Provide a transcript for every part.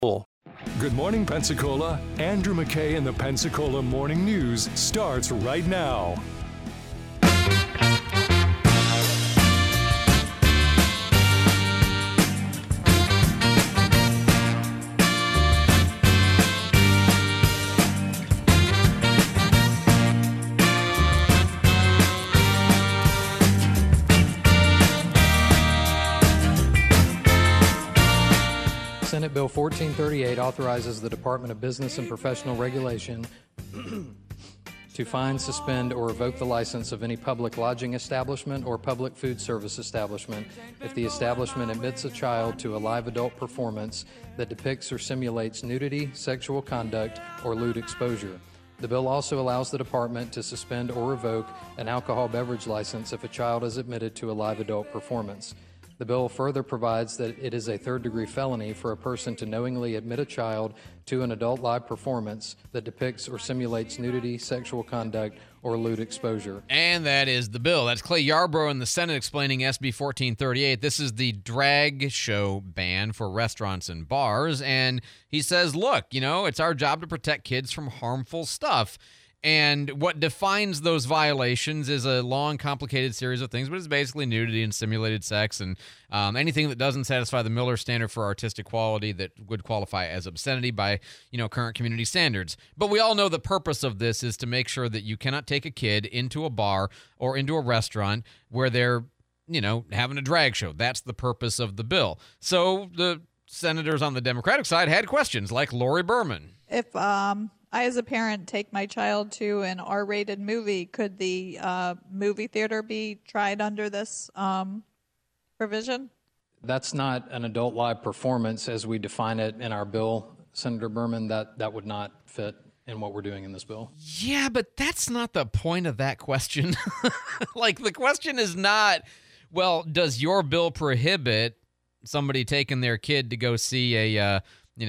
Good morning, Pensacola. Andrew McKay and the Pensacola Morning News starts right now. Senate Bill 1438 authorizes the Department of Business and Professional Regulation to fine, suspend, or revoke the license of any public lodging establishment or public food service establishment if the establishment admits a child to a live adult performance that depicts or simulates nudity, sexual conduct, or lewd exposure. The bill also allows the department to suspend or revoke an alcohol beverage license if a child is admitted to a live adult performance. The bill further provides that it is a third-degree felony for a person to knowingly admit a child to an adult live performance that depicts or simulates nudity, sexual conduct, or lewd exposure. And that is the bill. That's Clay Yarbrough in the Senate explaining SB 1438. This is the drag show ban for restaurants and bars. And he says, look, it's our job to protect kids from harmful stuff. And what defines those violations is a long, complicated series of things, but it's basically nudity and simulated sex and anything that doesn't satisfy the Miller standard for artistic quality that would qualify as obscenity by, current community standards. But we all know the purpose of this is to make sure that you cannot take a kid into a bar or into a restaurant where they're, having a drag show. That's the purpose of the bill. So the senators on the Democratic side had questions like Lori Berman. If I, as a parent, take my child to an R-rated movie, could the movie theater be tried under this provision? That's not an adult live performance as we define it in our bill, Senator Berman. That would not fit in what we're doing in this bill. Yeah, but that's not the point of that question. The question is not, well, does your bill prohibit somebody taking their kid to go see a,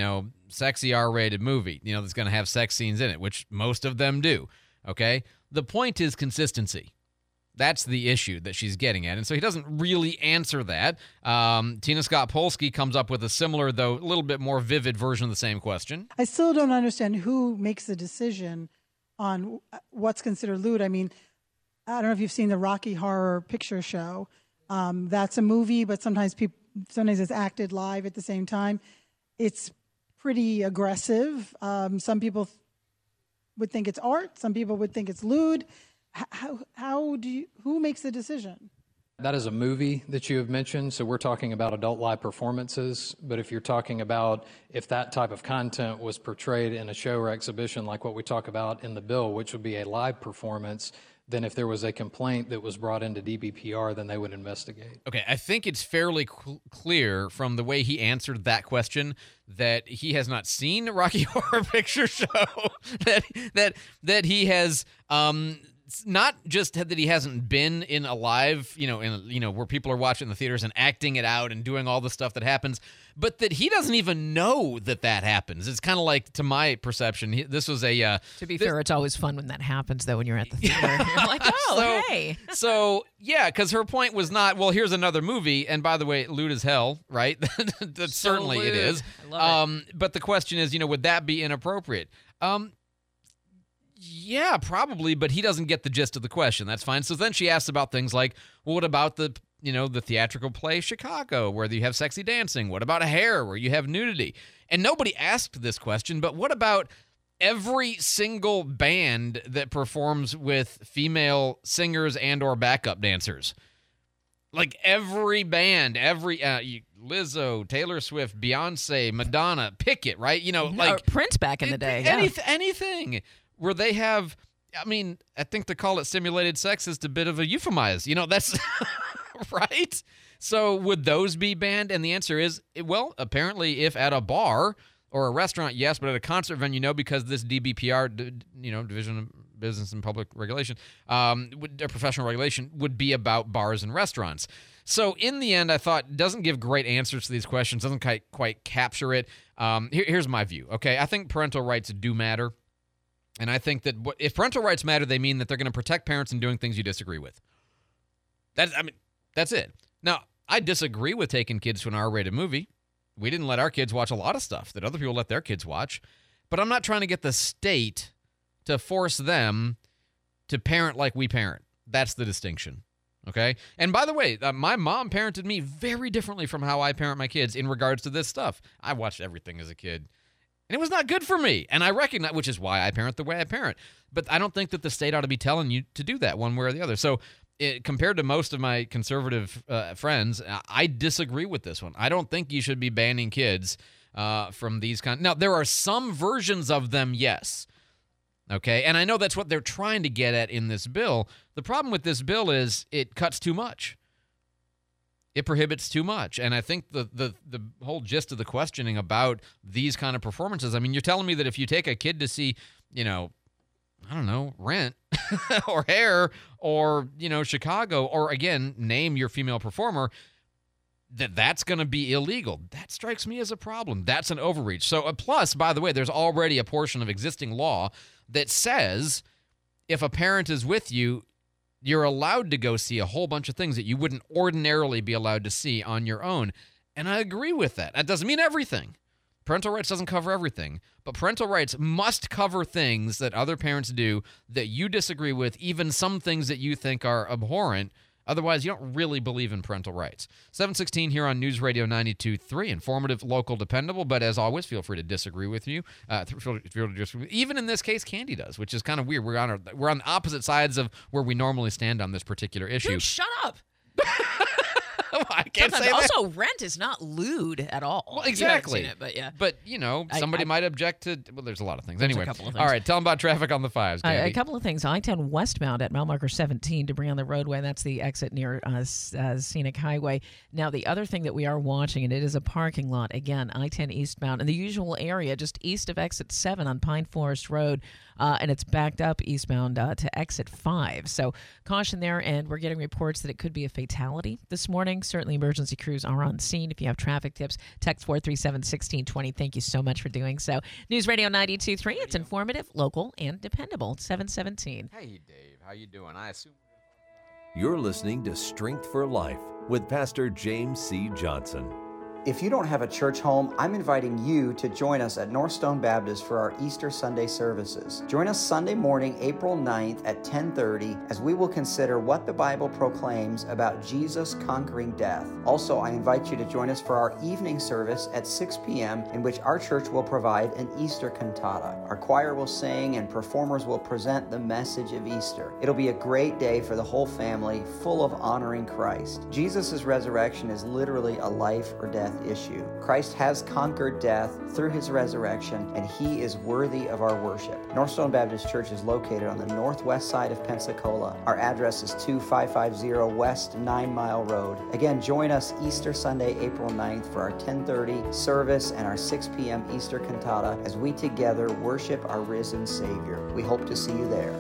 sexy R-rated movie, that's going to have sex scenes in it, which most of them do, okay? The point is consistency. That's the issue that she's getting at, and so he doesn't really answer that. Tina Scott Polsky comes up with a similar, though a little bit more vivid version of the same question. I still don't understand who makes the decision on what's considered lewd. I mean, I don't know if you've seen the Rocky Horror Picture Show. That's a movie, but sometimes it's acted live at the same time. It's pretty aggressive. Some people would think it's art. Some people would think it's lewd. Who makes the decision? That is a movie that you have mentioned, so we're talking about adult live performances. But if you're talking about if that type of content was portrayed in a show or exhibition like what we talk about in the bill, which would be a live performance, then if there was a complaint that was brought into DBPR, then they would investigate. Okay, I think it's fairly clear from the way he answered that question that he has not seen Rocky Horror Picture Show, that he has not just that he hasn't been in a live, where people are watching the theaters and acting it out and doing all the stuff that happens, but that he doesn't even know that happens. It's kind of like, to my perception, this was a... to be fair, it's always fun when that happens, though, when you're at the theater. You're like, hey. So, yeah, because her point was not, well, here's another movie, and by the way, lewd as hell, right? That So certainly lewd. it is. I love it. But the question is, would that be inappropriate? Yeah, probably, but he doesn't get the gist of the question. That's fine. So then she asks about things like, well, what about the theatrical play Chicago, where you have sexy dancing? What about Hair, where you have nudity? And nobody asked this question, but what about every single band that performs with female singers and or backup dancers? Like every band, Lizzo, Taylor Swift, Beyonce, Madonna, pick it, right? Prince back in the day. Anything where they have, I think to call it simulated sex is a bit of a euphemize. That's right. So would those be banned? And the answer is, well, apparently if at a bar or a restaurant, yes, but at a concert venue, no, because this DBPR, Division of Business and Public Regulation, professional regulation, would be about bars and restaurants. So in the end, I thought, doesn't give great answers to these questions, doesn't quite capture it. Here's my view, okay? I think parental rights do matter. And I think that if parental rights matter, they mean that they're going to protect parents in doing things you disagree with. That's it. Now, I disagree with taking kids to an R-rated movie We didn't let our kids watch a lot of stuff that other people let their kids watch. But I'm not trying to get the state to force them to parent like we parent. That's the distinction. Okay? And by the way, my mom parented me very differently from how I parent my kids in regards to this stuff. I watched everything as a kid, and it was not good for me. And I recognize, which is why I parent the way I parent. But I don't think that the state ought to be telling you to do that one way or the other. So compared to most of my conservative friends, I disagree with this one. I don't think you should be banning kids from these kind. Now, there are some versions of them, yes. Okay, and I know that's what they're trying to get at in this bill. The problem with this bill is it cuts too much. It prohibits too much. And I think the whole gist of the questioning about these kind of performances, I mean, you're telling me that if you take a kid to see, I don't know, Rent or Hair or, Chicago, or again, name your female performer, that's going to be illegal. That strikes me as a problem. That's an overreach. So, plus, by the way, there's already a portion of existing law that says if a parent is with you, you're allowed to go see a whole bunch of things that you wouldn't ordinarily be allowed to see on your own. And I agree with that. That doesn't mean everything. Parental rights doesn't cover everything, but parental rights must cover things that other parents do that you disagree with, even some things that you think are abhorrent. Otherwise, you don't really believe in parental rights. 716 here on News Radio 92.3. Informative, local, dependable. But as always, feel free to disagree with you. Even in this case, Candy does, which is kind of weird. We're on opposite sides of where we normally stand on this particular issue. Dude, shut up. I can't say that. Also, Rent is not lewd at all. Well, exactly. You haven't seen it, but somebody might object to. Well, there's a lot of things. Anyway, a couple of things. All right. Tell them about traffic on the fives. A couple of things. I-10 westbound at mile marker 17 to bring on the roadway. That's the exit near Scenic Highway. Now, the other thing that we are watching, and it is a parking lot. Again, I-10 eastbound in the usual area, just east of exit 7 on Pine Forest Road. And it's backed up eastbound to exit 5. So caution there, and we're getting reports that it could be a fatality this morning. Certainly emergency crews are on scene. If you have traffic tips, text 437-1620. Thank you so much for doing so. News Radio 92.3. It's informative, local, and dependable. 717. Hey, Dave. How you doing? I assume. You're listening to Strength for Life with Pastor James C. Johnson. If you don't have a church home, I'm inviting you to join us at Northstone Baptist for our Easter Sunday services. Join us Sunday morning, April 9th at 10:30 as we will consider what the Bible proclaims about Jesus conquering death. Also, I invite you to join us for our evening service at 6 p.m. in which our church will provide an Easter cantata. Our choir will sing and performers will present the message of Easter. It'll be a great day for the whole family, full of honoring Christ. Jesus' resurrection is literally a life or death issue. Christ has conquered death through his resurrection, and he is worthy of our worship. Northstone Baptist Church is located on the northwest side of Pensacola. Our address is 2550 West 9 Mile Road. Again, join us Easter Sunday, April 9th for our 10:30 service and our 6 p.m. Easter cantata as we together worship our risen Savior. We hope to see you there.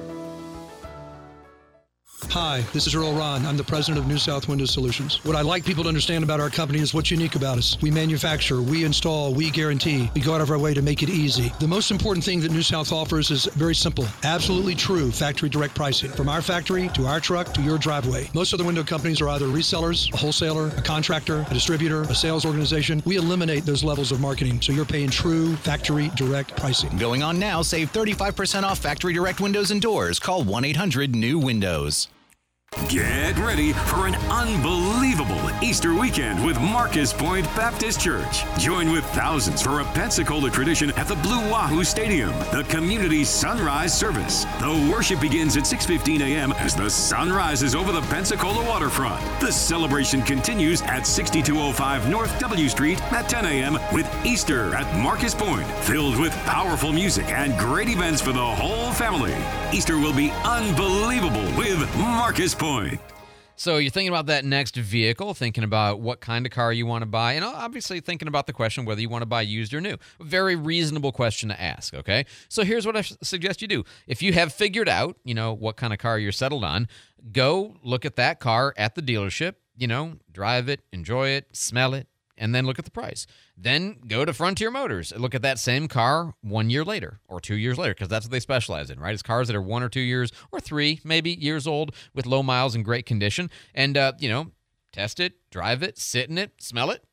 Hi, this is Earl Ron. I'm the president of New South Window Solutions. What I'd like people to understand about our company is what's unique about us. We manufacture, we install, we guarantee. We go out of our way to make it easy. The most important thing that New South offers is very simple, absolutely true factory direct pricing. From our factory to our truck to your driveway. Most other window companies are either resellers, a wholesaler, a contractor, a distributor, a sales organization. We eliminate those levels of marketing, so you're paying true factory direct pricing. Going on now, save 35% off factory direct windows and doors. Call 1-800-NEW-WINDOWS. Get ready for an unbelievable Easter weekend with Marcus Point Baptist Church. Join with thousands for a Pensacola tradition at the Blue Wahoo Stadium, the community sunrise service. The worship begins at 6:15 a.m. as the sun rises over the Pensacola waterfront. The celebration continues at 6205 North W Street at 10 a.m. with Easter at Marcus Point, filled with powerful music and great events for the whole family. Easter will be unbelievable with Marcus Point. So you're thinking about that next vehicle, thinking about what kind of car you want to buy, and obviously thinking about the question whether you want to buy used or new. Very reasonable question to ask, okay? So here's what I suggest you do. If you have figured out, what kind of car you're settled on, go look at that car at the dealership, drive it, enjoy it, smell it, and then look at the price. Then go to Frontier Motors and look at that same car 1 year later or 2 years later, because that's what they specialize in, right? It's cars that are 1 or 2 years or 3 maybe years old with low miles and great condition. And, test it, drive it, sit in it, smell it,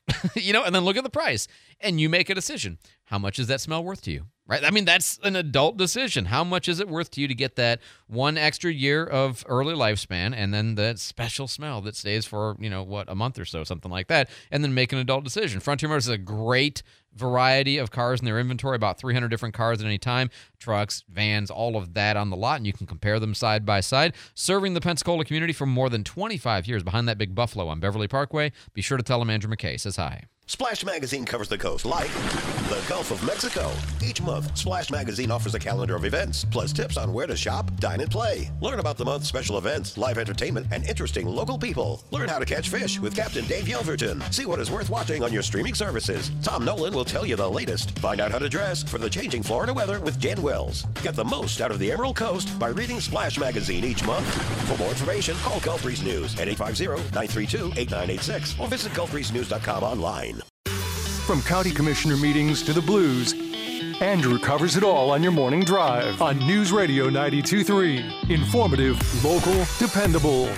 and then look at the price, and you make a decision. How much is that smell worth to you? Right? I mean, that's an adult decision. How much is it worth to you to get that one extra year of early lifespan and then that special smell that stays for, a month or so, something like that, and then make an adult decision. Frontier Motors is a great variety of cars in their inventory, about 300 different cars at any time, trucks, vans, all of that on the lot, and you can compare them side by side. Serving the Pensacola community for more than 25 years behind that big Buffalo on Beverly Parkway. Be sure to tell them Andrew McKay says hi. Splash Magazine covers the coast like the Gulf of Mexico. Each month, Splash Magazine offers a calendar of events, plus tips on where to shop, dine, and play. Learn about the month's special events, live entertainment, and interesting local people. Learn how to catch fish with Captain Dave Yelverton. See what is worth watching on your streaming services. Tom Nolan will tell you the latest. Find out how to dress for the changing Florida weather with Jen Wells. Get the most out of the Emerald Coast by reading Splash Magazine each month. For more information, call Gulf Breeze News at 850-932-8986 or visit gulfbreezenews.com online. From county commissioner meetings to the blues, Andrew covers it all on your morning drive on News Radio 92.3. Informative, local, dependable.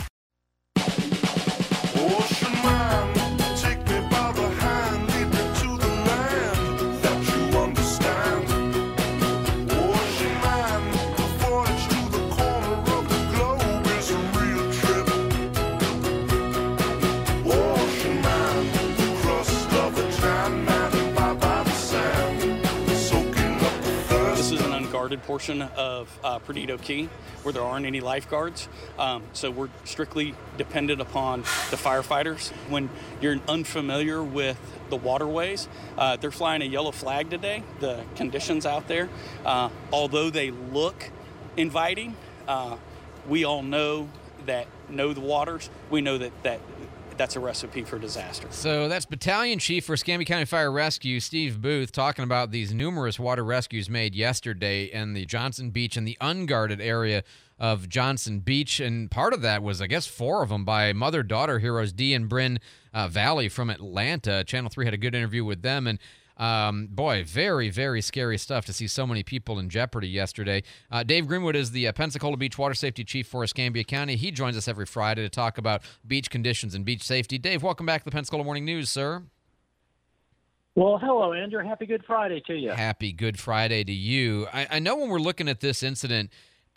Portion of Perdido Key where there aren't any lifeguards. So we're strictly dependent upon the firefighters. When you're unfamiliar with the waterways, they're flying a yellow flag today. The conditions out there, although they look inviting, we all know the waters. We know that's a recipe for disaster. So that's Battalion Chief for Escambia County Fire Rescue, Steve Booth, talking about these numerous water rescues made yesterday in the Johnson Beach and the unguarded area of Johnson Beach. And part of that was, I guess, 4 of them by mother-daughter heroes Dee and Bryn Valley from Atlanta. Channel 3 had a good interview with them, and boy, very, very scary stuff to see so many people in jeopardy yesterday. Dave Greenwood is the Pensacola Beach Water Safety Chief for Escambia County. He joins us every Friday to talk about beach conditions and beach safety. Dave, welcome back to the Pensacola Morning News, sir. Well, hello, Andrew. Happy Good Friday to you. Happy Good Friday to you. I know when we're looking at this incident,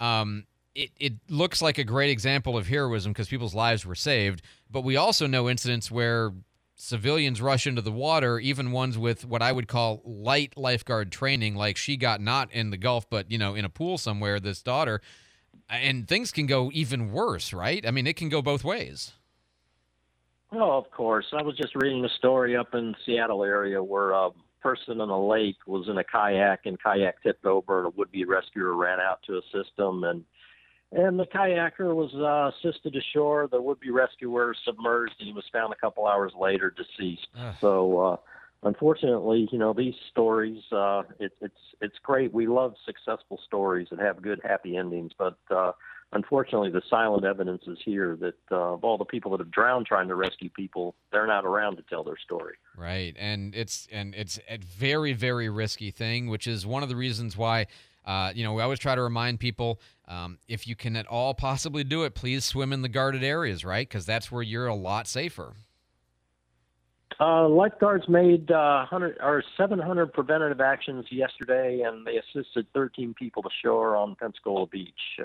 it looks like a great example of heroism because people's lives were saved, but we also know incidents where civilians rush into the water, even ones with what I would call light lifeguard training, like she got not in the Gulf, but, in a pool somewhere, this daughter, and things can go even worse, right? I mean, it can go both ways. Oh, of course. I was just reading a story up in the Seattle area where a person on a lake was in a kayak and kayak tipped over and a would-be rescuer ran out to assist them, and the kayaker was assisted ashore. The would-be rescuer submerged, and he was found a couple hours later deceased. So, unfortunately, these stories, it's great. We love successful stories that have good, happy endings. But unfortunately, the silent evidence is here that of all the people that have drowned trying to rescue people, they're not around to tell their story. Right, and it's a very, very risky thing, which is one of the reasons why. We always try to remind people, if you can at all possibly do it, please swim in the guarded areas, right? Because that's where you're a lot safer. Lifeguards made 700 preventative actions yesterday, and they assisted 13 people to shore on Pensacola Beach.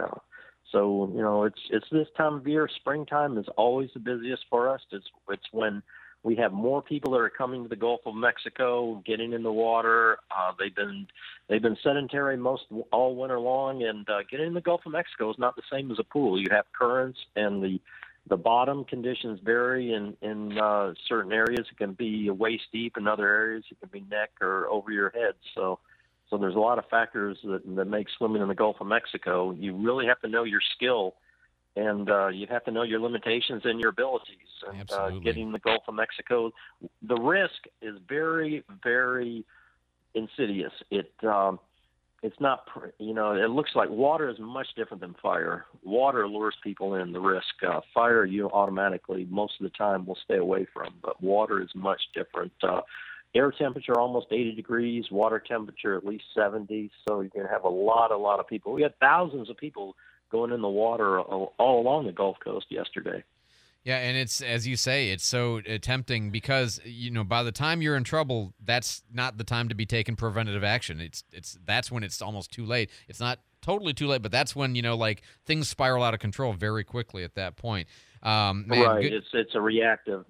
So it's this time of year. Springtime is always the busiest for us. It's when we have more people that are coming to the Gulf of Mexico, getting in the water. They've been sedentary all winter long, and getting in the Gulf of Mexico is not the same as a pool. You have currents, and the bottom conditions vary in certain areas. It can be waist deep. In other areas, it can be neck or over your head. So there's a lot of factors that make swimming in the Gulf of Mexico. You really have to know your skill. And you have to know your limitations and your abilities. And getting in the Gulf of Mexico, the risk is very, very insidious. It's not, it looks like water is much different than fire. Water lures people in, the risk. Fire, you automatically, most of the time, will stay away from. But water is much different. Air temperature almost 80 degrees, water temperature at least 70. So you're going to have a lot of people. We had thousands of people going in the water all along the Gulf Coast yesterday. Yeah, and it's, as you say, it's so tempting because, by the time you're in trouble, that's not the time to be taking preventative action. That's when it's almost too late. It's not totally too late, but that's when, things spiral out of control very quickly at that point. Man, right. It's a reactive.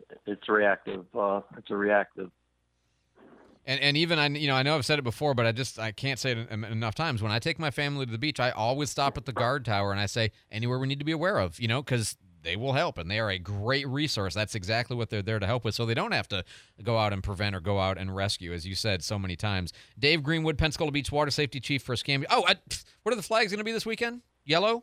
And even, I know I've said it before, but I can't say it enough times. When I take my family to the beach, I always stop at the guard tower and I say, anywhere we need to be aware of, because they will help, and they are a great resource. That's exactly what they're there to help with, so they don't have to go out and prevent or go out and rescue, as you said so many times. Dave Greenwood, Pensacola Beach Water Safety Chief for Escambia. What are the flags going to be this weekend? Yellow?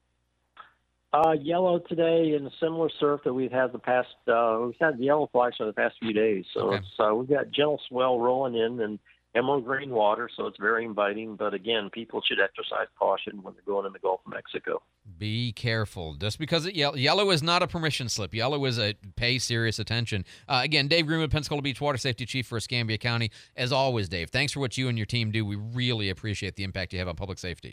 Yellow today, and a similar surf that we've had we've had the yellow flags for the past few days. So okay. We've got gentle swell rolling in and emerald green water, so it's very inviting. But again, people should exercise caution when they're going in the Gulf of Mexico. Be careful. Just because yellow is not a permission slip. Yellow is a pay serious attention. Again, Dave Greenwood, Pensacola Beach Water Safety Chief for Escambia County. As always, Dave, thanks for what you and your team do. We really appreciate the impact you have on public safety.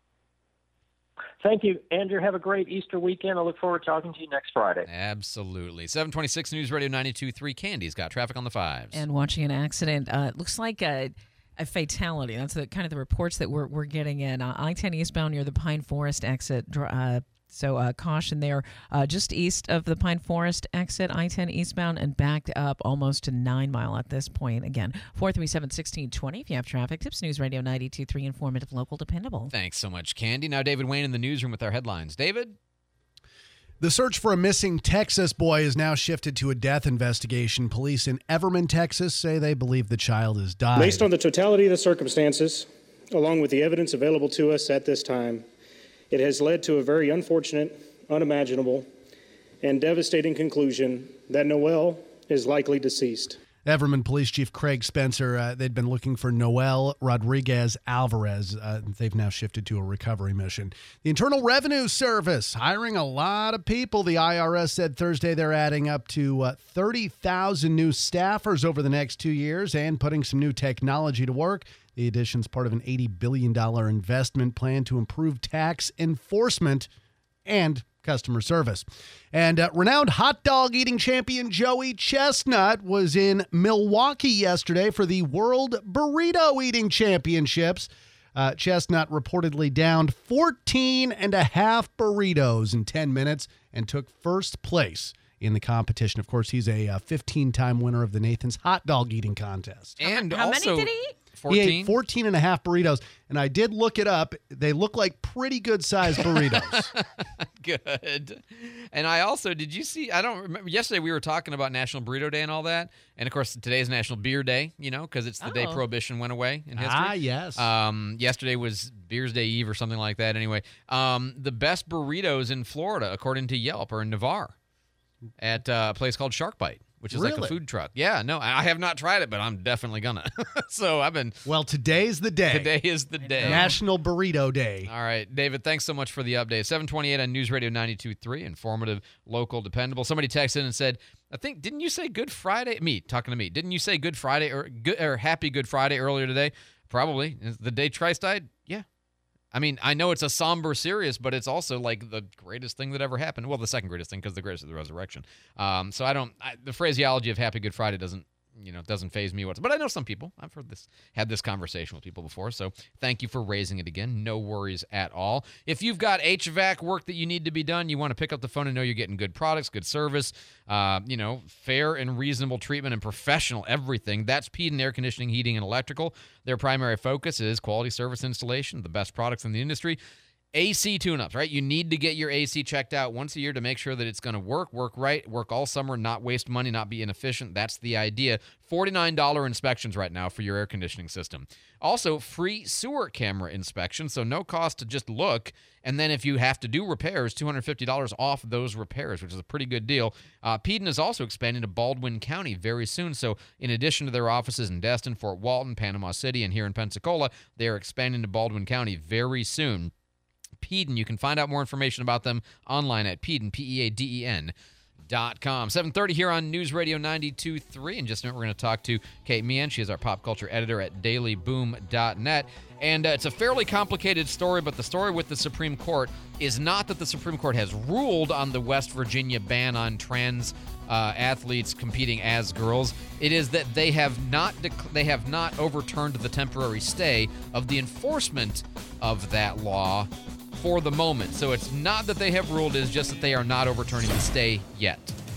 Thank you, Andrew. Have a great Easter weekend. I look forward to talking to you next Friday. Absolutely. 726 News Radio 92.3. Candy's got traffic on the 5s. And watching an accident, it looks like a fatality. That's kind of the reports that we're getting in. I-10 eastbound near the Pine Forest exit. So caution there, just east of the Pine Forest exit, I-10 eastbound, and backed up almost to 9 Mile at this point. Again, 437-1620 if you have traffic. Tips News Radio 92.3, informative, local, dependable. Thanks so much, Candy. Now David Wayne in the newsroom with our headlines. David? The search for a missing Texas boy is now shifted to a death investigation. Police in Everman, Texas say they believe the child has died. Based on the totality of the circumstances, along with the evidence available to us at this time, it has led to a very unfortunate, unimaginable, and devastating conclusion that Noel is likely deceased. Everman Police Chief Craig Spencer, they'd been looking for Noel Rodriguez Alvarez. They've now shifted to a recovery mission. The Internal Revenue Service hiring a lot of people. The IRS said Thursday they're adding up to 30,000 new staffers over the next 2 years and putting some new technology to work. The addition's part of an $80 billion investment plan to improve tax enforcement and customer service. And renowned hot dog eating champion Joey Chestnut was in Milwaukee yesterday for the World Burrito Eating Championships. Chestnut reportedly downed 14 and a half burritos in 10 minutes and took first place in the competition. Of course, he's a 15-time winner of the Nathan's Hot Dog Eating Contest. And how many did he eat? 14? He ate 14 and a half burritos, and I did look it up. They look like pretty good-sized burritos. Good. And I also, did you see, I don't remember, yesterday we were talking about National Burrito Day and all that, and of course today's National Beer Day, because it's the day Prohibition went away in history. Ah, yes. Yesterday was Beers Day Eve or something like that. Anyway, the best burritos in Florida, according to Yelp, are in Navarre at a place called Shark Bite, which is like a food truck. Yeah, no, I have not tried it, but I'm definitely gonna. So I've been. Well, today's the day. Today is the day. National Burrito Day. All right, David, thanks so much for the update. 728 on News Radio 92.3, informative, local, dependable. Somebody texted in and said, I think, didn't you say Good Friday? Talking to me. Didn't you say Good Friday or Happy Good Friday earlier today? Probably. Is the day Christ died? Yeah. I mean, I know it's a somber, serious, but it's also like the greatest thing that ever happened. Well, the second greatest thing, because the greatest is the resurrection. So the phraseology of Happy Good Friday doesn't faze me whatsoever. But I know some people. I've had this conversation with people before. So thank you for raising it again. No worries at all. If you've got HVAC work that you need to be done, you want to pick up the phone and know you're getting good products, good service, fair and reasonable treatment and professional everything. That's Peden Air Conditioning, Heating, and Electrical. Their primary focus is quality service installation, the best products in the industry. AC tune-ups, right? You need to get your AC checked out once a year to make sure that it's going to work right, work all summer, not waste money, not be inefficient. That's the idea. $49 inspections right now for your air conditioning system. Also, free sewer camera inspection, so no cost to just look. And then if you have to do repairs, $250 off those repairs, which is a pretty good deal. Peden is also expanding to Baldwin County very soon. So in addition to their offices in Destin, Fort Walton, Panama City, and here in Pensacola, they are expanding to Baldwin County very soon. Peden, you can find out more information about them online at Peden, P-E-A-D-E-N, 7:30 here on News Radio 92.3. In just a minute, we're going to talk to Kate Meehan. She is our pop culture editor at dailyboom.net. And it's a fairly complicated story, but the story with the Supreme Court is not that the Supreme Court has ruled on the West Virginia ban on trans athletes competing as girls. It is that they have not overturned the temporary stay of the enforcement of that law for the moment. So it's not that they have ruled, it's just that they are not overturning the stay yet.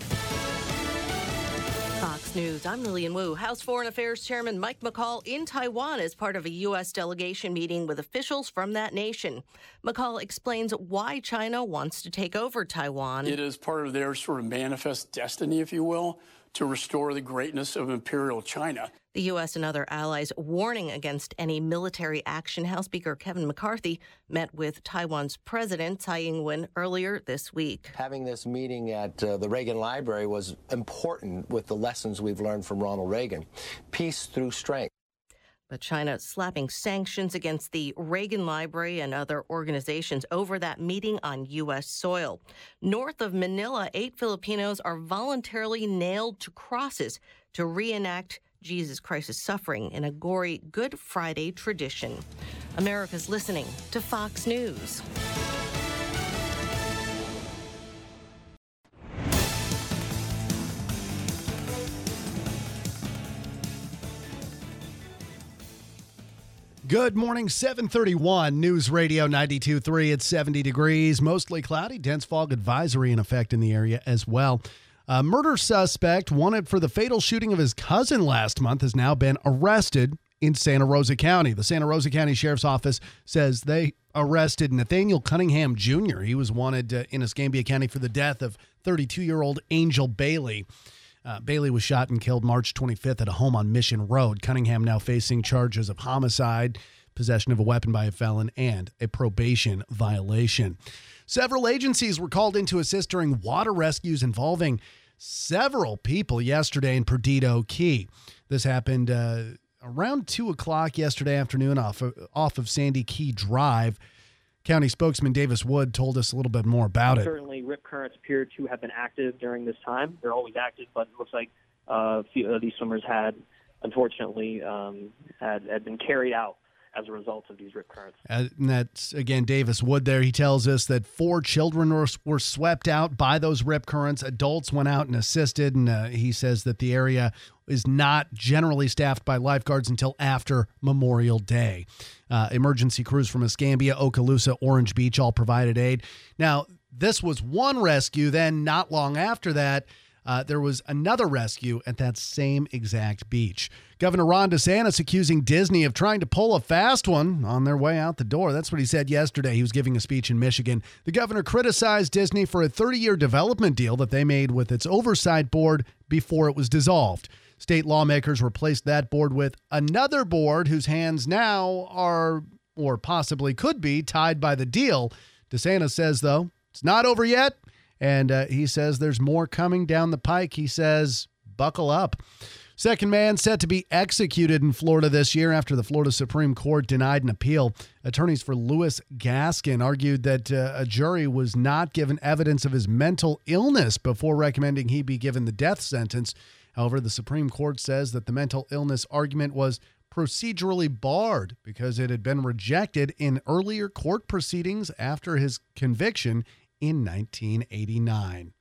Fox News, I'm Lillian Wu. House Foreign Affairs Chairman Mike McCaul in Taiwan as part of a U.S. delegation meeting with officials from that nation. McCaul explains why China wants to take over Taiwan. It is part of their sort of manifest destiny, if you will, to restore the greatness of Imperial China. The U.S. and other allies warning against any military action. House Speaker Kevin McCarthy met with Taiwan's President Tsai Ing-wen earlier this week. Having this meeting at the Reagan Library was important with the lessons we've learned from Ronald Reagan. Peace through strength. But China slapping sanctions against the Reagan Library and other organizations over that meeting on U.S. soil. North of Manila, 8 Filipinos are voluntarily nailed to crosses to reenact Jesus Christ's suffering in a gory Good Friday tradition. America's listening to Fox News. Good morning, 7:31, News Radio 92.3. It's 70 degrees, mostly cloudy, dense fog advisory in effect in the area as well. A murder suspect wanted for the fatal shooting of his cousin last month has now been arrested in Santa Rosa County. The Santa Rosa County Sheriff's Office says they arrested Nathaniel Cunningham Jr. He was wanted in Escambia County for the death of 32-year-old Angel Bailey. Bailey was shot and killed March 25th at a home on Mission Road. Cunningham now facing charges of homicide, possession of a weapon by a felon, and a probation violation. Several agencies were called in to assist during water rescues involving several people yesterday in Perdido Key. This happened around 2 o'clock yesterday afternoon off of Sandy Key Drive. County spokesman Davis Wood told us a little bit more about it. Certainly, rip currents appear to have been active during this time. They're always active, but it looks like a few of these swimmers had, unfortunately, had been carried out as a result of these rip currents. And that's, again, Davis Wood there. He tells us that 4 children were swept out by those rip currents. Adults went out and assisted, and he says that the area is not generally staffed by lifeguards until after Memorial Day. Emergency crews from Escambia, Okaloosa, Orange Beach all provided aid. Now, this was one rescue. Then not long after that, there was another rescue at that same exact beach. Governor Ron DeSantis accusing Disney of trying to pull a fast one on their way out the door. That's what he said yesterday. He was giving a speech in Michigan. The governor criticized Disney for a 30-year development deal that they made with its oversight board before it was dissolved. State lawmakers replaced that board with another board whose hands now are, or possibly could be, tied by the deal. DeSantis says, though, it's not over yet. And he says there's more coming down the pike. He says, buckle up. Second man set to be executed in Florida this year after the Florida Supreme Court denied an appeal. Attorneys for Louis Gaskin argued that a jury was not given evidence of his mental illness before recommending he be given the death sentence. However, the Supreme Court says that the mental illness argument was procedurally barred because it had been rejected in earlier court proceedings after his conviction in 1989.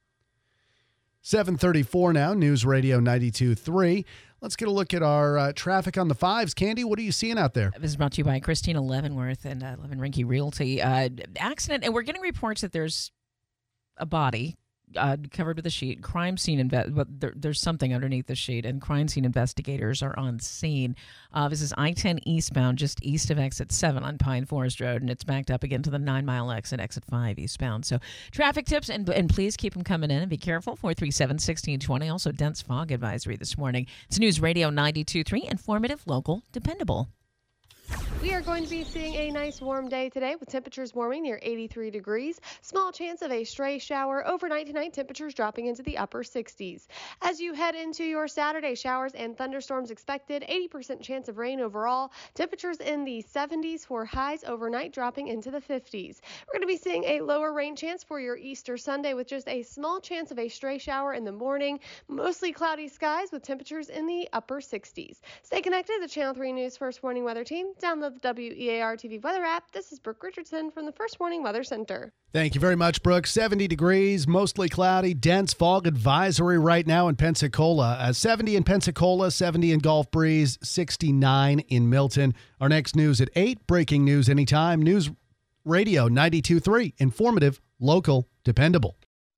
7:34 now, News Radio 92.3. Let's get a look at our traffic on the 5s. Candy, what are you seeing out there? This is brought to you by Christina Leavenworth and Levin Rinke Realty. Accident, and we're getting reports that there's a body covered with a sheet. Crime scene, but there's something underneath the sheet, and crime scene investigators are on scene. This is I-10 eastbound, just east of exit 7 on Pine Forest Road, and it's backed up again to the 9 Mile exit, exit 5 eastbound. So traffic tips, and please keep them coming in, and be careful. 437-1620. Also, dense fog advisory this morning. It's News Radio 92.3, informative, local, dependable. We are going to be seeing a nice warm day today with temperatures warming near 83 degrees. Small chance of a stray shower. Overnight tonight, temperatures dropping into the upper 60s. As you head into your Saturday, showers and thunderstorms expected. 80% chance of rain overall. Temperatures in the 70s for highs overnight, dropping into the 50s. We're going to be seeing a lower rain chance for your Easter Sunday with just a small chance of a stray shower in the morning. Mostly cloudy skies with temperatures in the upper 60s. Stay connected to the Channel 3 News First Warning Weather Team. Download the WEAR TV weather app. This is Brooke Richardson from the First Warning Weather Center. Thank you very much, Brooke. 70 degrees, mostly cloudy, dense fog advisory right now in Pensacola. 70 in Pensacola, 70 in Gulf Breeze, 69 in Milton. Our next news at 8. Breaking news anytime. News Radio 92.3. Informative, local, dependable.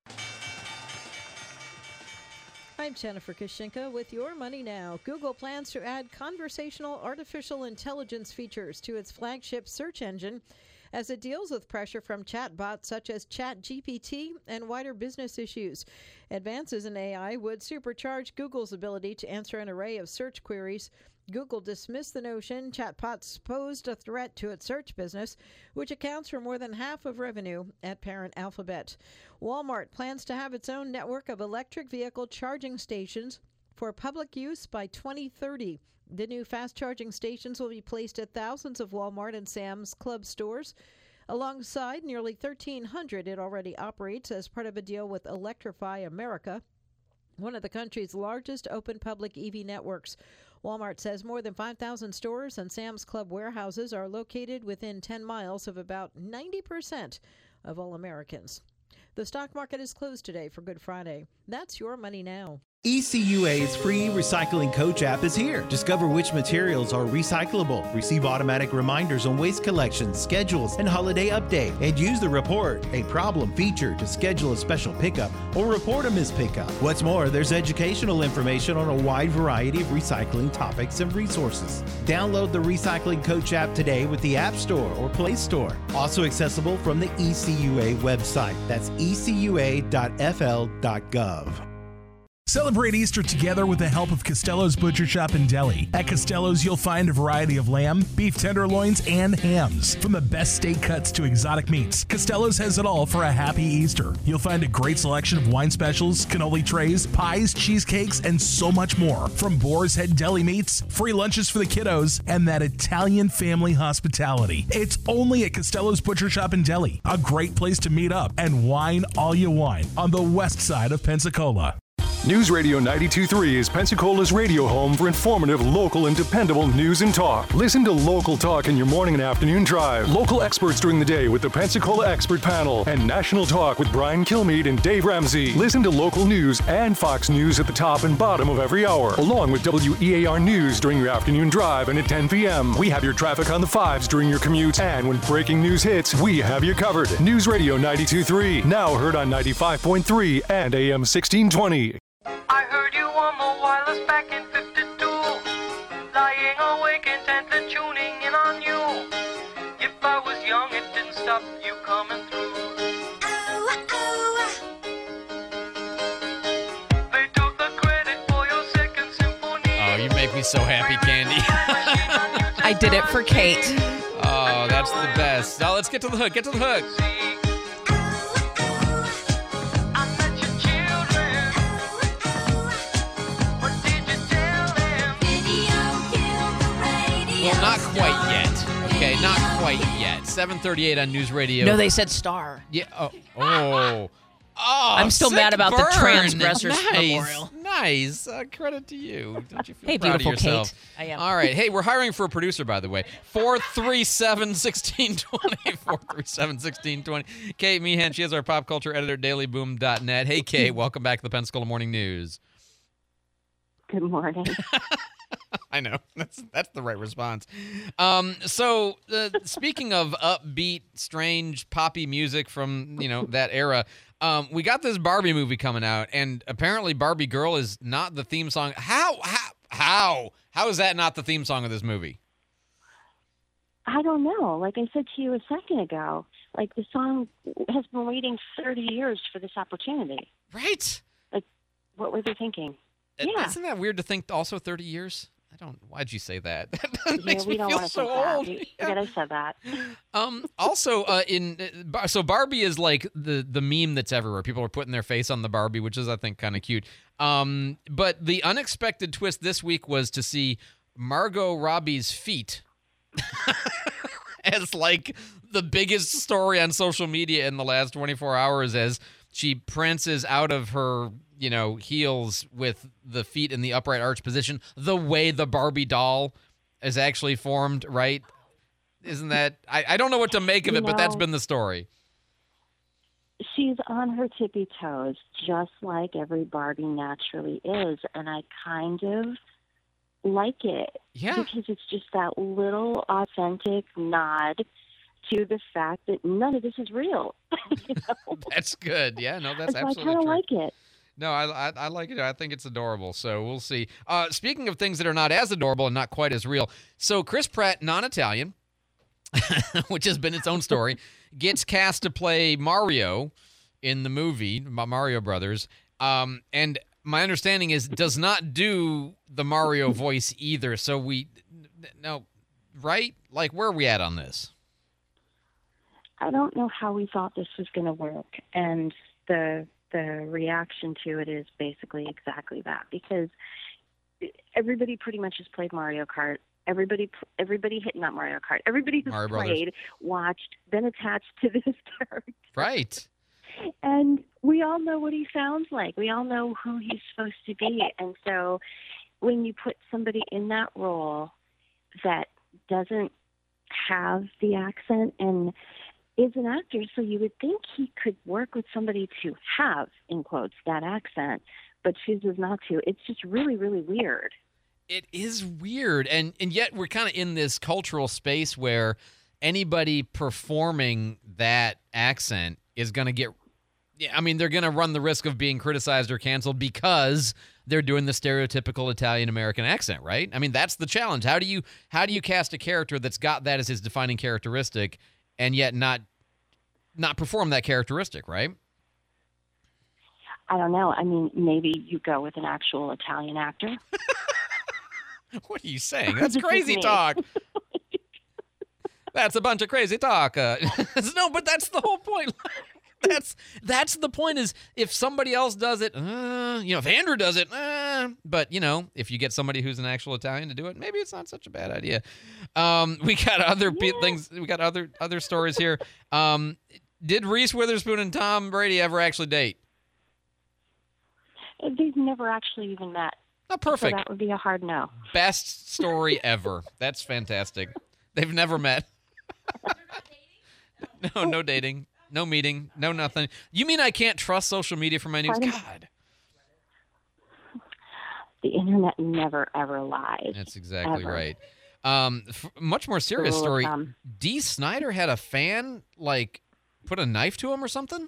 I'm Jennifer Kashinka with Your Money Now. Google plans to add conversational artificial intelligence features to its flagship search engine as it deals with pressure from chatbots such as ChatGPT and wider business issues. Advances in AI would supercharge Google's ability to answer an array of search queries. Google dismissed the notion chatbots posed a threat to its search business, which accounts for more than half of revenue at parent Alphabet. Walmart plans to have its own network of electric vehicle charging stations for public use by 2030. The new fast charging stations will be placed at thousands of Walmart and Sam's Club stores, alongside nearly 1,300 it already operates as part of a deal with Electrify America, one of the country's largest open public EV networks. Walmart says more than 5,000 stores and Sam's Club warehouses are located within 10 miles of about 90% of all Americans. The stock market is closed today for Good Friday. That's Your Money Now. ECUA's free Recycling Coach app is here. Discover which materials are recyclable, receive automatic reminders on waste collection, schedules, and holiday update, and use the Report a Problem feature to schedule a special pickup or report a missed pickup. What's more, there's educational information on a wide variety of recycling topics and resources. Download the Recycling Coach app today with the App Store or Play Store. Also accessible from the ECUA website. That's ecua.fl.gov. Celebrate Easter together with the help of Costello's Butcher Shop and Deli. At Costello's, you'll find a variety of lamb, beef tenderloins, and hams. From the best steak cuts to exotic meats, Costello's has it all for a happy Easter. You'll find a great selection of wine specials, cannoli trays, pies, cheesecakes, and so much more. From Boar's Head deli meats, free lunches for the kiddos, and that Italian family hospitality. It's only at Costello's Butcher Shop and Deli, a great place to meet up and wine all you want on the west side of Pensacola. News Radio 92.3 is Pensacola's radio home for informative, local, and dependable news and talk. Listen to local talk in your morning and afternoon drive. Local experts during the day with the Pensacola Expert Panel. And national talk with Brian Kilmeade and Dave Ramsey. Listen to local news and Fox News at the top and bottom of every hour. Along with WEAR News during your afternoon drive and at 10 p.m. We have your traffic on the 5s during your commute. And when breaking news hits, we have you covered. News Radio 92.3. Now heard on 95.3 and AM 1620. I heard you on the wireless back in 52, lying awake intently tuning in on you. If I was young, it didn't stop you coming through. They took the credit for your second symphony. Oh, you make me so happy, Candy. I did it for Kate. Oh, that's the best. Now let's get to the hook. Get to the hook. Well, not quite yet. Okay, not quite yet. 7:38 on News Radio. No, they said star. Yeah. Oh. I'm still mad about the transgressors memorial. Nice. Credit to you. Don't you feel Hey, proud of beautiful yourself? Kate. I am. All right. Hey, we're hiring for a producer, by the way. 437-1620. 437-1620. Kate Meehan, she is our pop culture editor at dailyboom.net. Hey, Kate, welcome back to the Pensacola Morning News. Good morning. I know. That's the right response. So speaking of upbeat, strange, poppy music from, that era, we got this Barbie movie coming out, and apparently Barbie Girl is not the theme song. How is that not the theme song of this movie? I don't know. Like I said to you a second ago, like the song has been waiting 30 years for this opportunity. Right. Like, what were they thinking? Yeah. Isn't that weird to think also 30 years? Why'd you say that? Yeah, Makes we me don't feel want to so say that. old. We forget I said that. Also, so Barbie is like the meme that's everywhere. People are putting their face on the Barbie, which is, I think, kind of cute. But the unexpected twist this week was to see Margot Robbie's feet as like the biggest story on social media in the last 24 hours as she prances out of her, heels with the feet in the upright arch position, the way the Barbie doll is actually formed, right? Isn't that, I don't know what to make of it, but that's been the story. She's on her tippy toes, just like every Barbie naturally is, and I kind of like it. Yeah. Because it's just that little authentic nod to the fact that none of this is real. That's good. Yeah, no, that's so absolutely I kind of true. like it. No, I like it. I think it's adorable. So we'll see. Speaking of things that are not as adorable and not quite as real, so Chris Pratt, non-Italian, which has been its own story, gets cast to play Mario in the movie Mario Brothers, and my understanding is does not do the Mario voice either. So right? Like, where are we at on this? I don't know how we thought this was going to work, and the reaction to it is basically exactly that, because everybody pretty much has played Mario Kart. Everybody hit not Mario Kart. Everybody who's Mario played, Brothers. Watched, been attached to this character. Right. And we all know what he sounds like. We all know who he's supposed to be. And so when you put somebody in that role that doesn't have the accent and is an actor, so you would think he could work with somebody to have, in quotes, that accent, but chooses not to. It's just really, really weird. It is weird, and yet we're kind of in this cultural space where anybody performing that accent is going to get, they're going to run the risk of being criticized or canceled because they're doing the stereotypical Italian-American accent, right? I mean, that's the challenge. How do you cast a character that's got that as his defining characteristic and yet not perform that characteristic, right? I don't know. I mean, maybe you go with an actual Italian actor. What are you saying? That's crazy talk. That's a bunch of crazy talk. No, but that's the whole point. That's the point is if somebody else does it, if Andrew does it, but, if you get somebody who's an actual Italian to do it, maybe it's not such a bad idea. We got other things. We got other stories here. Did Reese Witherspoon and Tom Brady ever actually date? They've never actually even met. Oh, perfect. So that would be a hard no. Best story ever. That's fantastic. They've never met. No dating. No meeting. No nothing. You mean I can't trust social media for my news? God. The internet never, ever lies. That's exactly ever. right. Much more serious story. Dee Snider had a fan, put a knife to him or something?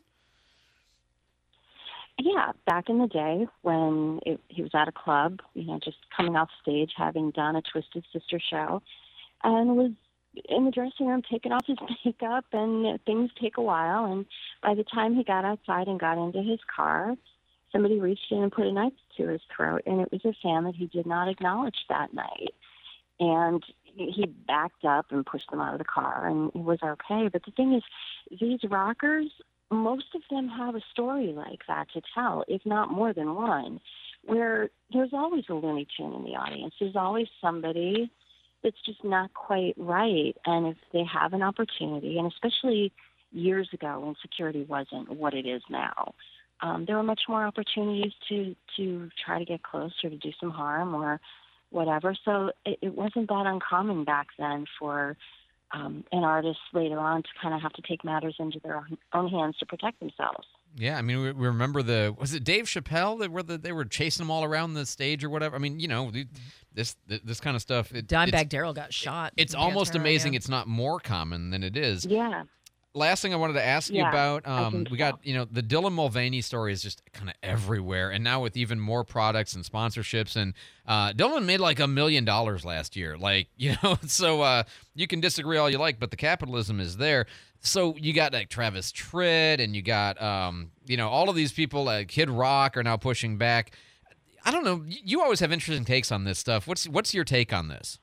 Yeah, back in the day when he was at a club, just coming off stage, having done a Twisted Sister show, and was in the dressing room taking off his makeup, and things take a while. And by the time he got outside and got into his car, somebody reached in and put a knife to his throat, and it was a fan that he did not acknowledge that night. And he backed up and pushed them out of the car, and it was okay. But the thing is, these rockers, most of them have a story like that to tell, if not more than one, where there's always a Looney Tune in the audience. There's always somebody that's just not quite right. And if they have an opportunity, and especially years ago when security wasn't what it is now, there were much more opportunities to try to get close or to do some harm or whatever. So it wasn't that uncommon back then for an artist later on to kind of have to take matters into their own hands to protect themselves. Yeah, I mean, we remember was it Dave Chappelle that they were chasing them all around the stage or whatever? I mean, this kind of stuff. Dimebag Darrell got shot. It's almost amazing it's not more common than it is. Yeah. Last thing I wanted to ask you about, we got, so. The Dylan Mulvaney story is just kind of everywhere. And now with even more products and sponsorships. And Dylan made like $1 million last year. So you can disagree all you like, but the capitalism is there. So you got like Travis Tritt and you got, all of these people, Kid Rock are now pushing back. I don't know. You always have interesting takes on this stuff. What's your take on this?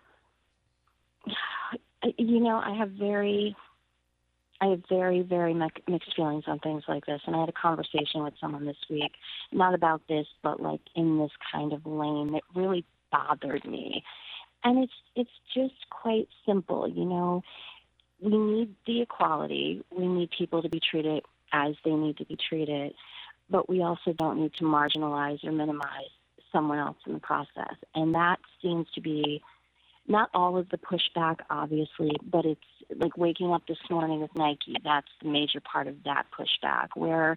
I have very, very mixed feelings on things like this. And I had a conversation with someone this week, not about this, but like in this kind of lane that really bothered me. And it's just quite simple. We need the equality. We need people to be treated as they need to be treated, but we also don't need to marginalize or minimize someone else in the process. And that seems to be not all of the pushback, obviously, but it's like waking up this morning with Nike. That's the major part of that pushback, where,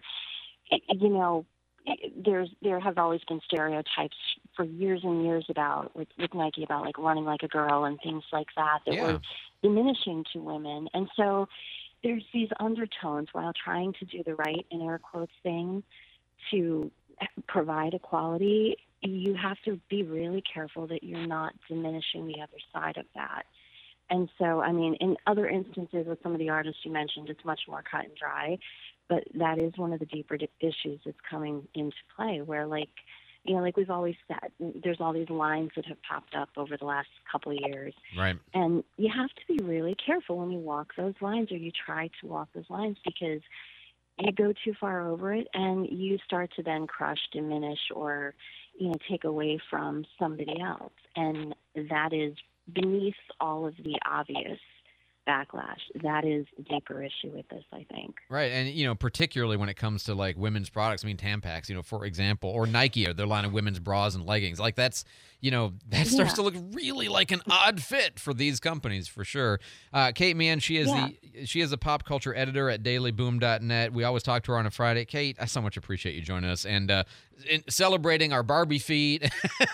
there have always been stereotypes for years and years about with Nike about like running like a girl and things like that were diminishing to women. And so there's these undertones while trying to do the right, in air quotes, thing to provide equality. You have to be really careful that you're not diminishing the other side of that. And so, I mean, in other instances with some of the artists you mentioned, it's much more cut and dry. But that is one of the deeper issues that's coming into play, where, like we've always said, there's all these lines that have popped up over the last couple of years. Right. And you have to be really careful when you walk those lines, or you try to walk those lines, because you go too far over it and you start to then crush, diminish, or, take away from somebody else. And that is beneath all of the obvious backlash. That is a deeper issue with this, I think. Right, and particularly when it comes to like women's products, Tampax, for example, or Nike, or their line of women's bras and leggings. Like that's, that starts to look really like an odd fit for these companies, for sure. Kate Meehan, she is a pop culture editor at dailyboom.net. We always talk to her on a Friday. Kate, I so much appreciate you joining us and in celebrating our Barbie feet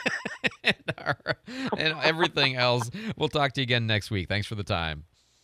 and everything else. We'll talk to you again next week. Thanks for the time.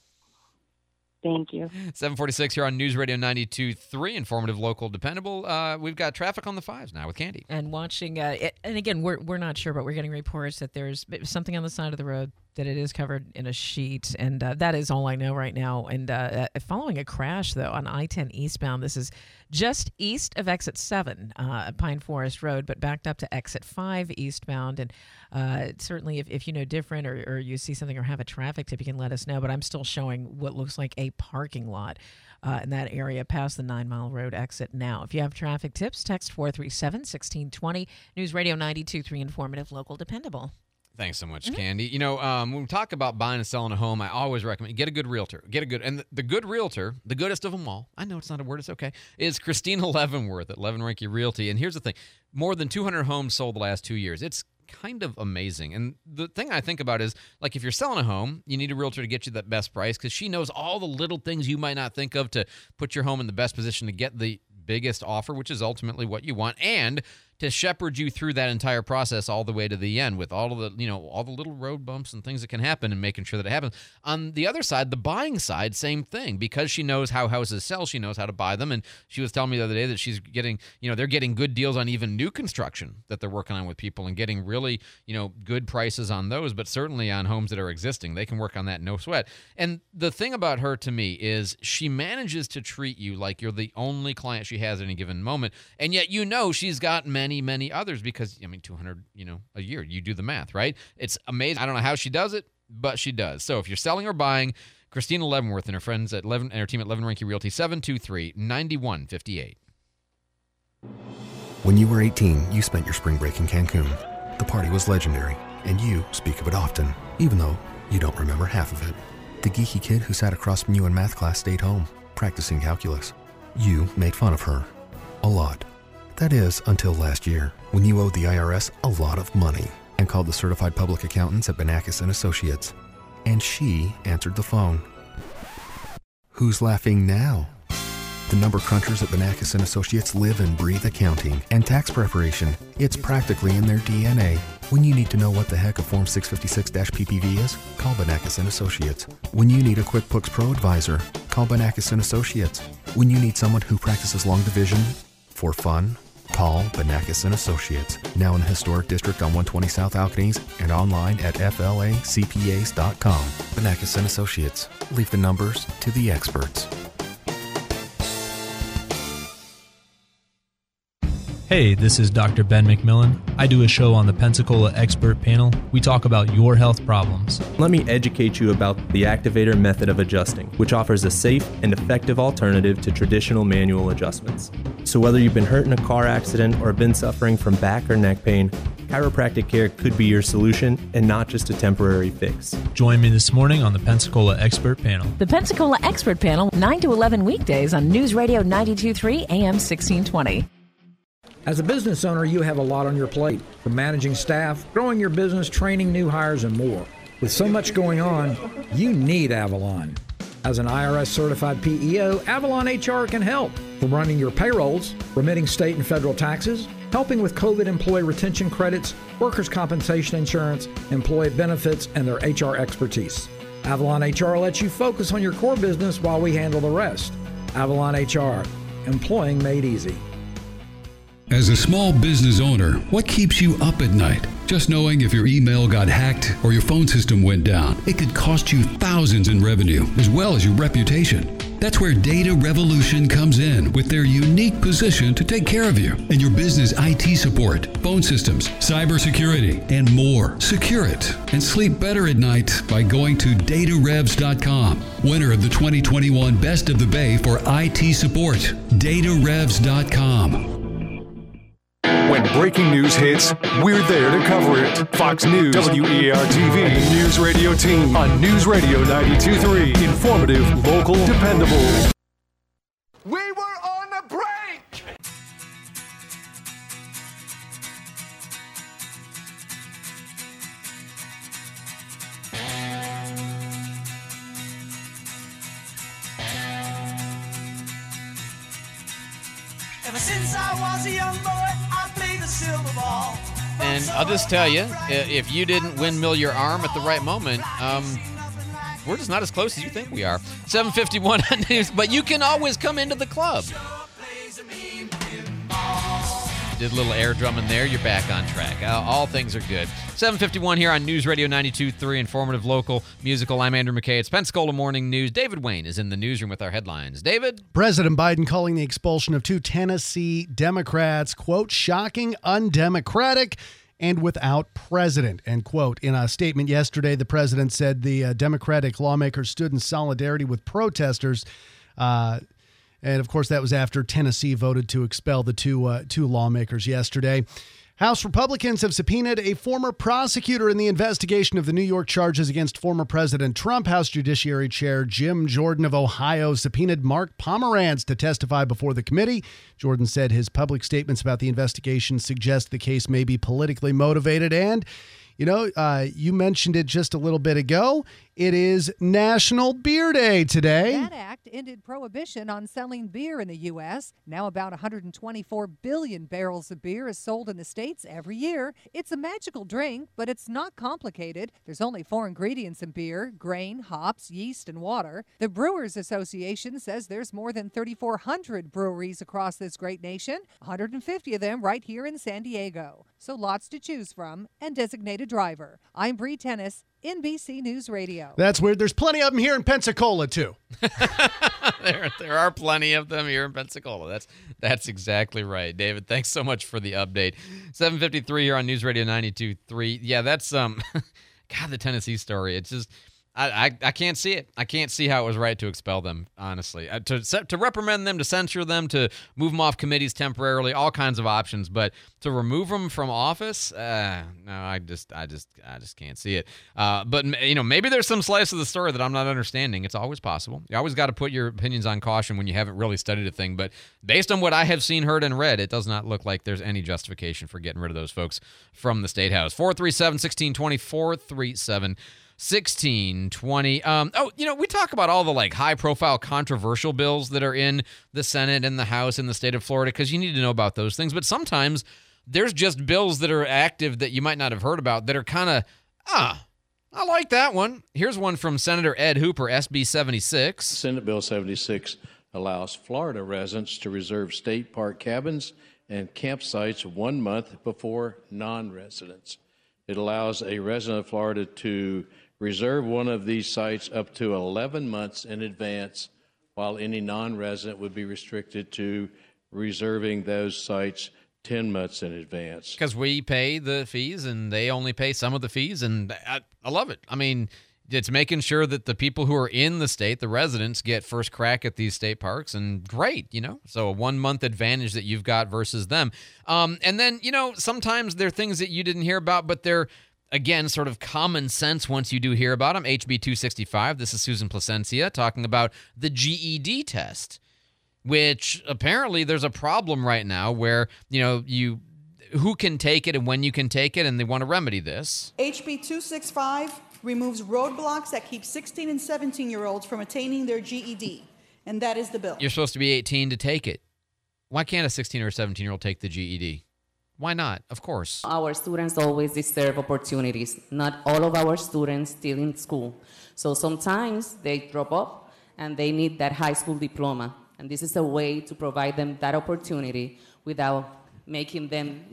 Thank you. 746 here on News Radio 92.3, informative, local, dependable. We've got traffic on the 5s now with Candy. And watching, and again, we're not sure, but we're getting reports that there's something on the side of the road, that it is covered in a sheet, and that is all I know right now. And following a crash, though, on I-10 eastbound, this is just east of Exit 7, Pine Forest Road, but backed up to Exit 5 eastbound. And certainly if you know different, or you see something or have a traffic tip, you can let us know. But I'm still showing what looks like a parking lot in that area past the 9 Mile Road exit now. If you have traffic tips, text 437-1620. News Radio 92.3, informative, local, dependable. Thanks so much, Candy. When we talk about buying and selling a home, I always recommend get a good realtor. And the good realtor, the goodest of them all, I know it's not a word, it's okay, is Christina Leavenworth at Leavenworth Realty. And here's the thing, more than 200 homes sold the last 2 years. It's kind of amazing. And the thing I think about is, like, if you're selling a home, you need a realtor to get you that best price, because she knows all the little things you might not think of to put your home in the best position to get the biggest offer, which is ultimately what you want, and to shepherd you through that entire process all the way to the end with all of the, all the little road bumps and things that can happen, and making sure that it happens. On the other side, the buying side, same thing, because she knows how houses sell. She knows how to buy them. And she was telling me the other day that she's getting, they're getting good deals on even new construction that they're working on with people, and getting really, good prices on those, but certainly on homes that are existing. They can work on that, no sweat. And the thing about her, to me, is she manages to treat you like you're the only client she has at any given moment. And yet, she's got many others, because 200 a year, you do the math, right? It's amazing. I don't know how she does it, but she does. So if you're selling or buying, Christina Leavenworth and her friends at and her team at Leavenworth Realty, 723-9158. When you were 18, you spent your spring break in Cancun. The party was legendary, and you speak of it often, even though you don't remember half of it. The geeky kid who sat across from you in math class stayed home, practicing calculus. You made fun of her. A lot. That is, until last year, when you owed the IRS a lot of money and called the certified public accountants at Banakis & Associates. And she answered the phone. Who's laughing now? The number crunchers at Banakis & Associates live and breathe accounting and tax preparation. It's practically in their DNA. When you need to know what the heck a Form 656-PPV is, call Banakis & Associates. When you need a QuickBooks Pro advisor, call Banakis & Associates. When you need someone who practices long division for fun, call Banakis & Associates. Now in the historic district on 120 South Alcanese and online at flacpas.com. Banakis & Associates. Leave the numbers to the experts. Hey, this is Dr. Ben McMillan. I do a show on the Pensacola Expert Panel. We talk about your health problems. Let me educate you about the Activator method of adjusting, which offers a safe and effective alternative to traditional manual adjustments. So whether you've been hurt in a car accident or been suffering from back or neck pain, chiropractic care could be your solution and not just a temporary fix. Join me this morning on the Pensacola Expert Panel. The Pensacola Expert Panel, 9 to 11 weekdays on News Radio 92.3 AM 1620. As a business owner, you have a lot on your plate, from managing staff, growing your business, training new hires, and more. With so much going on, you need Avalon. As an IRS-certified PEO, Avalon HR can help, from running your payrolls, remitting state and federal taxes, helping with COVID employee retention credits, workers' compensation insurance, employee benefits, and their HR expertise. Avalon HR lets you focus on your core business while we handle the rest. Avalon HR, employing made easy. As a small business owner, what keeps you up at night? Just knowing if your email got hacked or your phone system went down, it could cost you thousands in revenue as well as your reputation. That's where Data Revolution comes in with their unique position to take care of you and your business IT support, phone systems, cybersecurity, and more. Secure it and sleep better at night by going to datarevs.com. Winner of the 2021 Best of the Bay for IT support, datarevs.com. When breaking news hits, we're there to cover it. Fox News, WEAR-TV, News Radio Team on News Radio 92.3. Informative, local, dependable. We were on a break! Ever since I was a young boy, I played the silver ball. And I'll just tell you, if you didn't windmill your arm at the right moment, we're just not as close as you think we are. 7:51 on news, but you can always come into the club. Did a little air drum in there, you're back on track. All things are good. 7:51 here on News Radio 92.3, informative, local, musical. I'm Andrew McKay. It's Pensacola Morning News. David Wayne is in the newsroom with our headlines. David? President Biden calling the expulsion of 2 Tennessee Democrats, quote, shocking, undemocratic, and without precedent, end quote. In a statement yesterday, the president said the Democratic lawmakers stood in solidarity with protesters. And, of course, that was after Tennessee voted to expel the two lawmakers yesterday. House Republicans have subpoenaed a former prosecutor in the investigation of the New York charges against former President Trump. House Judiciary Chair Jim Jordan of Ohio subpoenaed Mark Pomerantz to testify before the committee. Jordan said his public statements about the investigation suggest the case may be politically motivated. And, you know, you mentioned it just a little bit ago. It is National Beer Day today. That act ended prohibition on selling beer in the U.S. Now about 124 billion barrels of beer is sold in the States every year. It's a magical drink, but it's not complicated. There's only 4 ingredients in beer: grain, hops, yeast, and water. The Brewers Association says there's more than 3,400 breweries across this great nation, 150 of them right here in San Diego. So lots to choose from, and designated driver. I'm Bree Tennis, NBC News Radio. That's weird. There's plenty of them here in Pensacola, too. There are plenty of them here in Pensacola. That's exactly right. David, thanks so much for the update. 7:53 here on News Radio 92.3. Yeah, that's, God, the Tennessee story. It's just, I can't see it. I can't see how it was right to expel them, honestly. To reprimand them, to censure them, to move them off committees temporarily, all kinds of options. But to remove them from office, no, I just can't see it. But you know, maybe there's some slice of the story that I'm not understanding. It's always possible. You always got to put your opinions on caution when you haven't really studied a thing. But based on what I have seen, heard, and read, it does not look like there's any justification for getting rid of those folks from the State House. 437-1620, 437-1620. We talk about all the like high-profile controversial bills that are in the Senate and the House in the state of Florida because you need to know about those things. But sometimes there's just bills that are active that you might not have heard about that are kind of, I like that one. Here's one from Senator Ed Hooper, SB 76. Senate Bill 76 allows Florida residents to reserve state park cabins and campsites 1 month before non-residents. It allows a resident of Florida to reserve one of these sites up to 11 months in advance, while any non-resident would be restricted to reserving those sites 10 months in advance. Because we pay the fees and they only pay some of the fees, and I love it. I mean, it's making sure that the people who are in the state, the residents, get first crack at these state parks, and great, So a 1 month advantage that you've got versus them. And then, sometimes there are things that you didn't hear about, but they're, again, sort of common sense once you do hear about them. HB 265, this is Susan Placencia talking about the GED test, which apparently there's a problem right now where, who can take it and when you can take it, and they want to remedy this. HB 265 removes roadblocks that keep 16 and 17-year-olds from attaining their GED, and that is the bill. You're supposed to be 18 to take it. Why can't a 16 or 17-year-old take the GED? Why not? Of course. Our students always deserve opportunities. Not all of our students still in school. So sometimes they drop off and they need that high school diploma. And this is a way to provide them that opportunity without making them,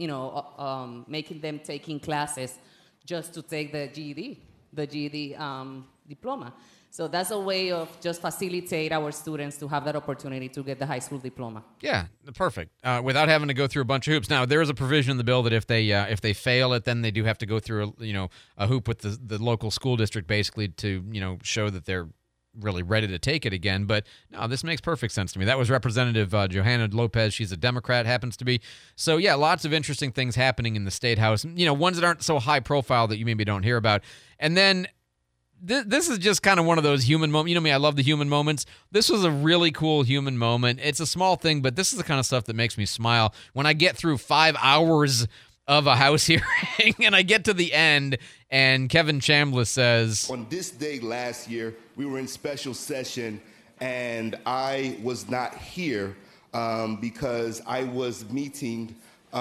taking classes just to take the GED diploma. So that's a way of just facilitate our students to have that opportunity to get the high school diploma. Yeah, perfect. Without having to go through a bunch of hoops. Now, there is a provision in the bill that if they fail it, then they do have to go through a hoop with the local school district, basically to show that they're really ready to take it again. But no, this makes perfect sense to me. That was Representative Johanna Lopez. She's a Democrat, happens to be. So yeah, lots of interesting things happening in the State House. Ones that aren't so high profile that you maybe don't hear about. And then this is just kind of one of those human moments. You know me, I love the human moments. This was a really cool human moment. It's a small thing, but this is the kind of stuff that makes me smile. When I get through 5 hours of a House hearing and I get to the end and Kevin Chambliss says, on this day last year, we were in special session and I was not here because I was meeting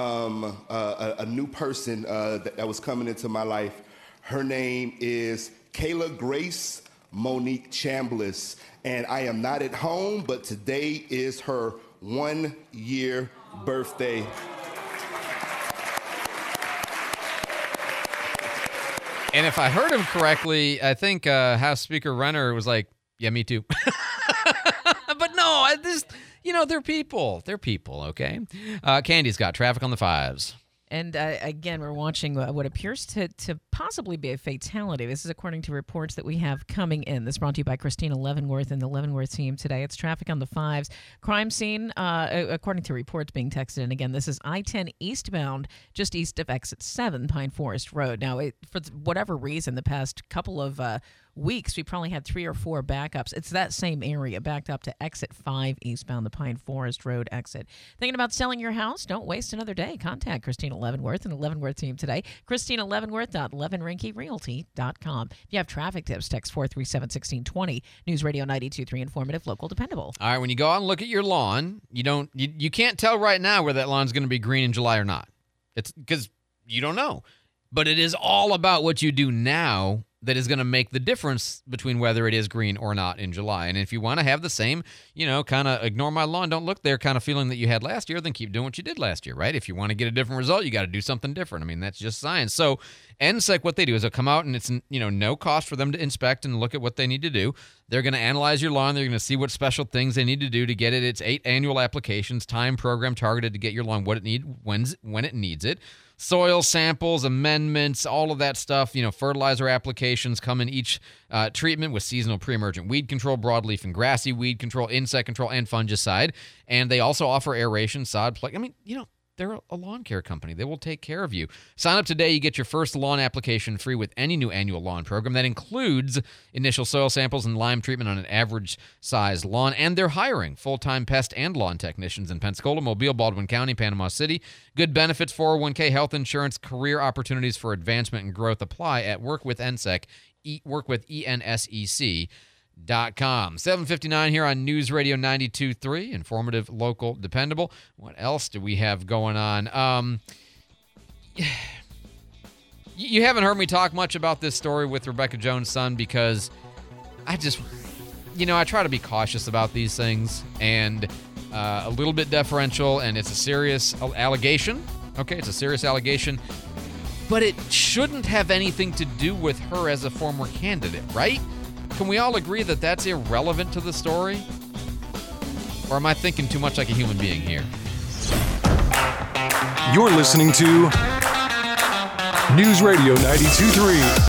a new person that was coming into my life. Her name is Kayla Grace Monique Chambliss, and I am not at home, but today is her 1-year birthday. And if I heard him correctly, I think House Speaker Renner was like, yeah, me too. But no, they're people. They're people, okay? Candy's got traffic on the 5s. And again, we're watching what appears to possibly be a fatality. This is according to reports that we have coming in. This is brought to you by Christina Leavenworth and the Leavenworth team today. It's traffic on the 5s. Crime scene, according to reports being texted. And again, this is I-10 eastbound, just east of Exit 7, Pine Forest Road. Now, for whatever reason, the past couple of weeks, we probably had 3 or 4 backups. It's that same area, backed up to Exit 5 eastbound, the Pine Forest Road exit. Thinking about selling your house? Don't waste another day. Contact Christina Leavenworth and the Leavenworth team today. ChristinaLeavenworth.leavenrinkyrealty.com. If you have traffic tips, text 437-1620. News Radio 92.3, informative, local, dependable. All right, when you go out and look at your lawn, you can't tell right now where that lawn's going to be green in July or not. It's because you don't know. But it is all about what you do now that is going to make the difference between whether it is green or not in July. And if you want to have the same, kind of ignore my lawn, don't look there kind of feeling that you had last year, then keep doing what you did last year, right? If you want to get a different result, you got to do something different. I mean, that's just science. So NSEC, what they do is they'll come out and it's, no cost for them to inspect and look at what they need to do. They're going to analyze your lawn. They're going to see what special things they need to do to get it. It's 8 annual applications, time program targeted to get your lawn what it needs, when it needs it. Soil samples, amendments, all of that stuff, fertilizer applications come in each treatment with seasonal pre-emergent weed control, broadleaf and grassy weed control, insect control, and fungicide. And they also offer aeration, sod plug. I mean, they're a lawn care company. They will take care of you. Sign up today. You get your first lawn application free with any new annual lawn program. That includes initial soil samples and lime treatment on an average-sized lawn. And they're hiring full-time pest and lawn technicians in Pensacola, Mobile, Baldwin County, Panama City. Good benefits, 401k, health insurance, career opportunities for advancement and growth apply at Work with NSEC, workwithensec.com. 7:59 here on News Radio 92.3, informative, local, dependable. What else do we have going on? You haven't heard me talk much about this story with Rebecca Jones' son because I just, I try to be cautious about these things and a little bit deferential, and it's a serious allegation. Okay, it's a serious allegation, but it shouldn't have anything to do with her as a former candidate, right? Can we all agree that that's irrelevant to the story? Or am I thinking too much like a human being here? You're listening to News Radio 92.3.